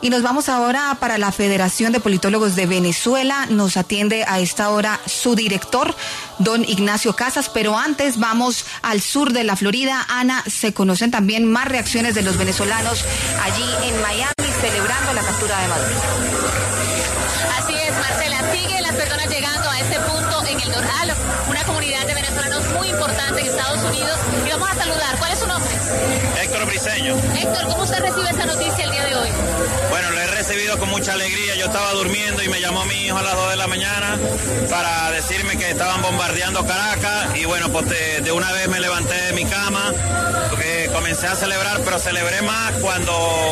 Y nos vamos ahora para la Federación de Politólogos de Venezuela. Nos atiende a esta hora su director, don Ignacio Casas, pero antes vamos al sur de la Florida. Ana, se conocen también más reacciones de los venezolanos allí en Miami celebrando la captura de Maduro. Así es, Marcela, siguen las personas llegando a este punto en el Doral, una comunidad de venezolanos muy importante en Estados Unidos, y vamos a saludar. ¿Cuál es su nombre? Héctor Briceño. Héctor, ¿cómo usted recibe esta noticia el día de hoy? Bueno, lo he recibido con mucha alegría. Yo estaba durmiendo y me llamó mi hijo a las 2 de la mañana para decirme que estaban bombardeando Caracas, y bueno, pues de una vez me levanté de mi cama, porque comencé a celebrar, pero celebré más cuando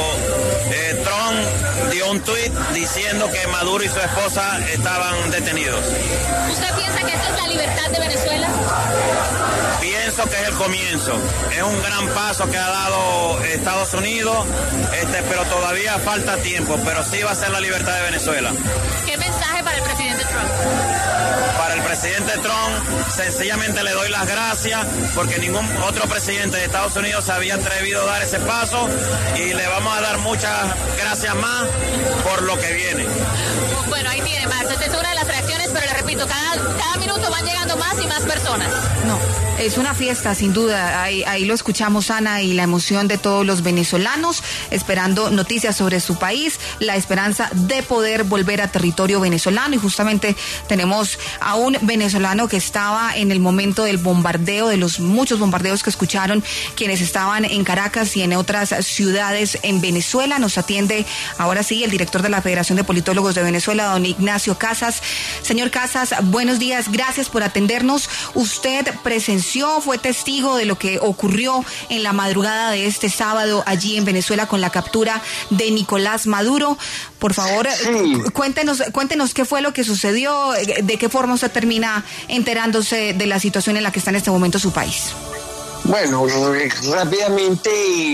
Trump dio un tuit diciendo que Maduro y su esposa estaban detenidos. ¿Usted piensa que esta es la libertad de Venezuela? Pienso que es el comienzo. Es un gran paso que ha dado Estados Unidos, pero todavía falta tiempo, pero sí va a ser la libertad de Venezuela. ¿Qué mensaje para el presidente Trump? Para el presidente Trump, sencillamente le doy las gracias, porque ningún otro presidente de Estados Unidos se había atrevido a dar ese paso, y le vamos a dar muchas gracias más por lo que viene. Bueno, ahí tiene, Marta, esta es una de las reacciones, pero le repito, cada minuto van llegando más y más personas. No, es una fiesta, sin duda. Ahí lo escuchamos, Ana, y la emoción de todos los venezolanos, esperando noticias sobre su país, la esperanza de poder volver a territorio venezolano. Y justamente tenemos a un venezolano que estaba en el momento del bombardeo, de los muchos bombardeos que escucharon quienes estaban en Caracas y en otras ciudades en Venezuela. Nos atiende ahora sí el director de la Federación de Politólogos de Venezuela, don Ignacio Casas. Señor Casas, buenos días, gracias por atendernos. Usted presenció, fue testigo de lo que ocurrió en la madrugada de este sábado allí en Venezuela con la captura de Nicolás Maduro. Por favor, sí. Cuéntenos qué fue lo que sucedió, de qué forma usted termina enterándose de la situación en la que está en este momento su país. Bueno, rápidamente,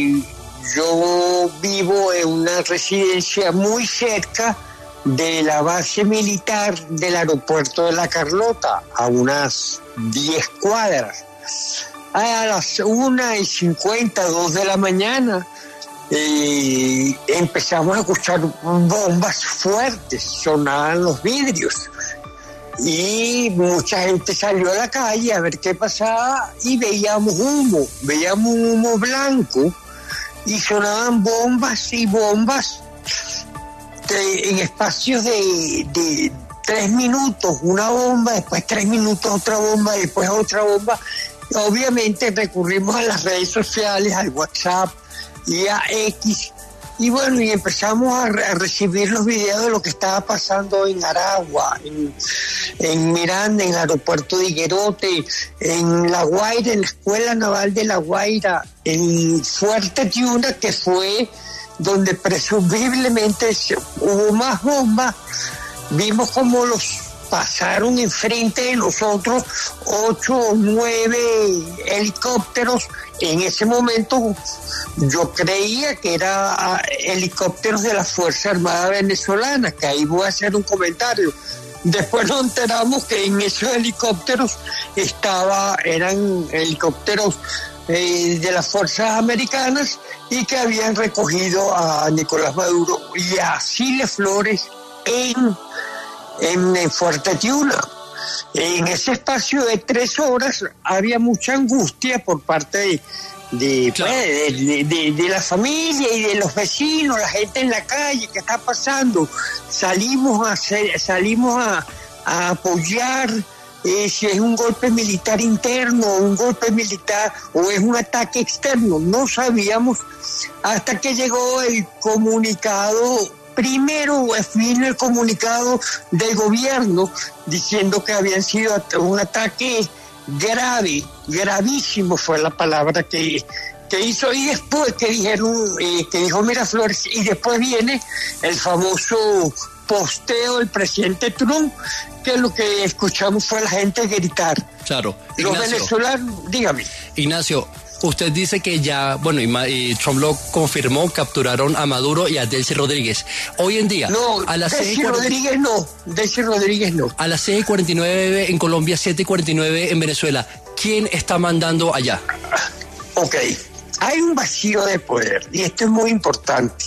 yo vivo en una residencia muy cerca de la base militar del aeropuerto de La Carlota, a unas 10 cuadras. A las 1:50, 2 de la mañana, empezamos a escuchar bombas fuertes, sonaban los vidrios, y mucha gente salió a la calle a ver qué pasaba, y veíamos un humo blanco, y sonaban bombas y bombas en espacios de 3 minutos, una bomba, después 3 minutos otra bomba, después otra bomba. Obviamente recurrimos a las redes sociales, al WhatsApp y a X, y bueno, y empezamos a recibir los videos de lo que estaba pasando en Aragua, en Miranda, en el aeropuerto de Higuerote, en La Guaira, en la Escuela Naval de La Guaira, en Fuerte Tiuna, que fue donde presumiblemente hubo más bombas. Vimos cómo los pasaron enfrente de nosotros 8 o 9 helicópteros. En ese momento yo creía que eran helicópteros de la Fuerza Armada Venezolana, que ahí voy a hacer un comentario. Después nos enteramos que en esos helicópteros eran helicópteros de las fuerzas americanas, y que habían recogido a Nicolás Maduro y a Siles Flores en Fuerte Tiuna. En ese espacio de 3 horas había mucha angustia por parte de la familia y de los vecinos, la gente en la calle. ¿Qué está pasando? Salimos a apoyar. Si es un golpe militar interno, un golpe militar, o es un ataque externo. No sabíamos hasta que llegó el comunicado. Primero vino el comunicado del gobierno diciendo que habían sido un ataque grave, gravísimo fue la palabra que hizo, y después que dijo Miraflores, y después viene el famoso posteo del presidente Trump, que lo que escuchamos fue a la gente gritar. Claro. Los Ignacio, venezolanos, dígame. Ignacio, usted dice que ya, bueno, y Trump lo confirmó, capturaron a Maduro y a Delcy Rodríguez. Hoy en día, no, a las Delcy Rodríguez no. A las 6:49 en Colombia, 7:49 en Venezuela, ¿quién está mandando allá? Ok, hay un vacío de poder, y esto es muy importante.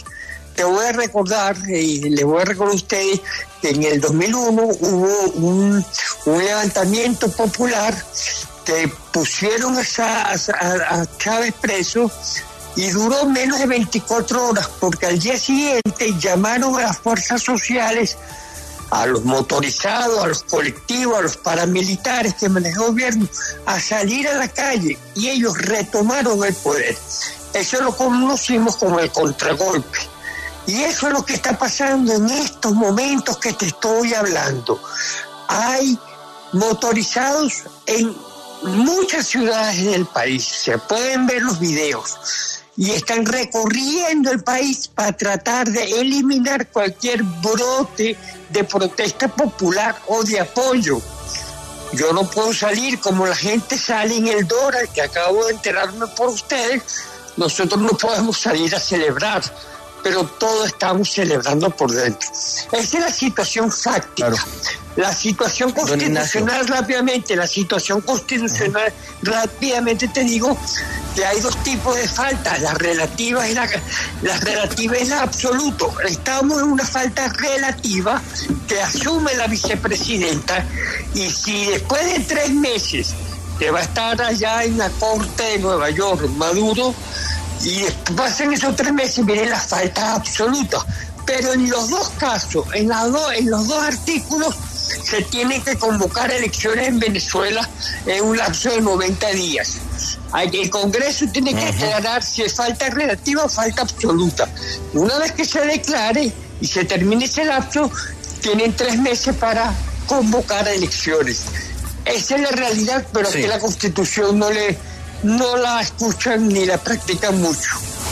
te voy a recordar, y les voy a recordar a ustedes, que en el 2001 hubo un levantamiento popular que pusieron a Chávez preso y duró menos de 24 horas, porque al día siguiente llamaron a las fuerzas sociales, a los motorizados, a los colectivos, a los paramilitares que maneja el gobierno, a salir a la calle, y ellos retomaron el poder. Eso lo conocimos como el contragolpe. Y eso es lo que está pasando en estos momentos que te estoy hablando. Hay motorizados en muchas ciudades del país, se pueden ver los videos, y están recorriendo el país para tratar de eliminar cualquier brote de protesta popular o de apoyo. Yo no puedo salir como la gente sale en el Dora, que acabo de enterarme por ustedes. Nosotros no podemos salir a celebrar, pero todos estamos celebrando por dentro. Esa es la situación fáctica. Claro. La situación constitucional, rápidamente, rápidamente te digo que hay dos tipos de faltas, la relativa y la absoluta. Estamos en una falta relativa que asume la vicepresidenta, y si después de 3 meses que va a estar allá en la Corte de Nueva York, Maduro, y pasan esos 3 meses, vienen las faltas absolutas. Pero en los dos casos, en los dos artículos, se tienen que convocar elecciones en Venezuela en un lapso de 90 días. El Congreso tiene que declarar si es falta relativa o falta absoluta. Una vez que se declare y se termine ese lapso, tienen 3 meses para convocar elecciones. Esa es la realidad, pero sí, que la Constitución no la escuchan ni la practican mucho.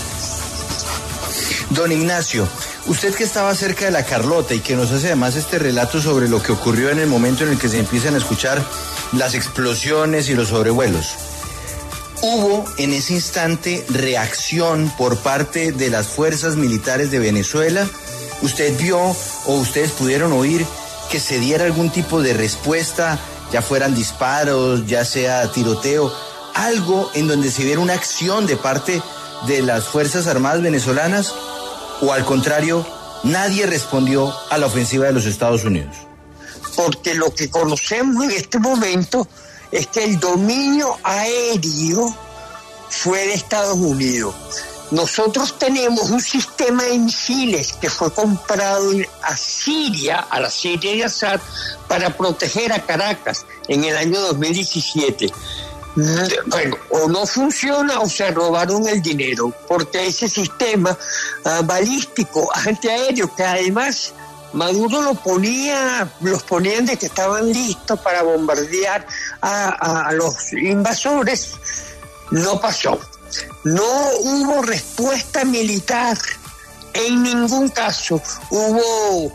Don Ignacio, usted que estaba cerca de la Carlota y que nos hace además este relato sobre lo que ocurrió en el momento en el que se empiezan a escuchar las explosiones y los sobrevuelos, ¿hubo en ese instante reacción por parte de las fuerzas militares de Venezuela? ¿Usted vio o ustedes pudieron oír que se diera algún tipo de respuesta, ya fueran disparos, ya sea tiroteo, algo en donde se viera una acción de parte de las Fuerzas Armadas venezolanas? ¿O al contrario, nadie respondió a la ofensiva de los Estados Unidos? Porque lo que conocemos en este momento es que el dominio aéreo fue de Estados Unidos. Nosotros tenemos un sistema de misiles que fue comprado a Siria, a la Siria de Assad, para proteger a Caracas en el año 2017. Bueno, o no funciona o se robaron el dinero, porque ese sistema balístico antiaéreo, que además Maduro los ponían de que estaban listos para bombardear a los invasores, no pasó. No hubo respuesta militar en ningún caso, hubo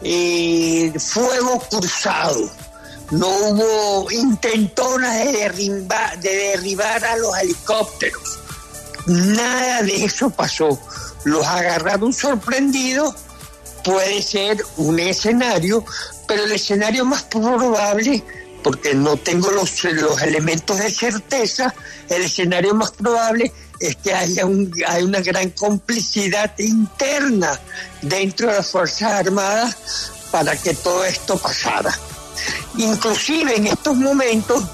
fuego cruzado. No hubo intentonas de derribar a los helicópteros. Nada de eso pasó. Los agarraron sorprendidos. Puede ser un escenario, pero el escenario más probable, porque no tengo los elementos de certeza, el escenario más probable es que haya una gran complicidad interna dentro de las Fuerzas Armadas para que todo esto pasara. Inclusive en estos momentos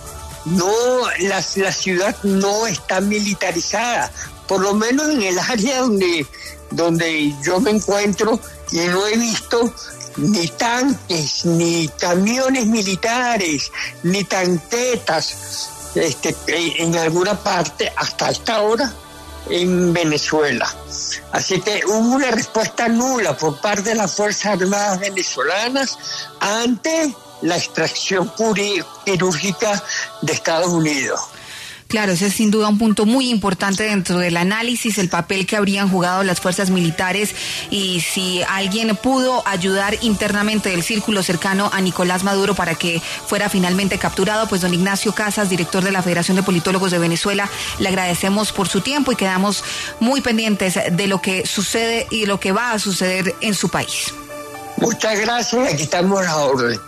la ciudad no está militarizada, por lo menos en el área donde yo me encuentro, y no he visto ni tanques, ni camiones militares, ni tanquetas en alguna parte hasta esta hora en Venezuela. Así que hubo una respuesta nula por parte de las Fuerzas Armadas venezolanas ante la extracción quirúrgica de Estados Unidos. Claro, ese es sin duda un punto muy importante dentro del análisis, el papel que habrían jugado las fuerzas militares y si alguien pudo ayudar internamente del círculo cercano a Nicolás Maduro para que fuera finalmente capturado. Pues don Ignacio Casas, director de la Federación de Politólogos de Venezuela, le agradecemos por su tiempo y quedamos muy pendientes de lo que sucede y lo que va a suceder en su país. Muchas gracias, aquí estamos a la orden.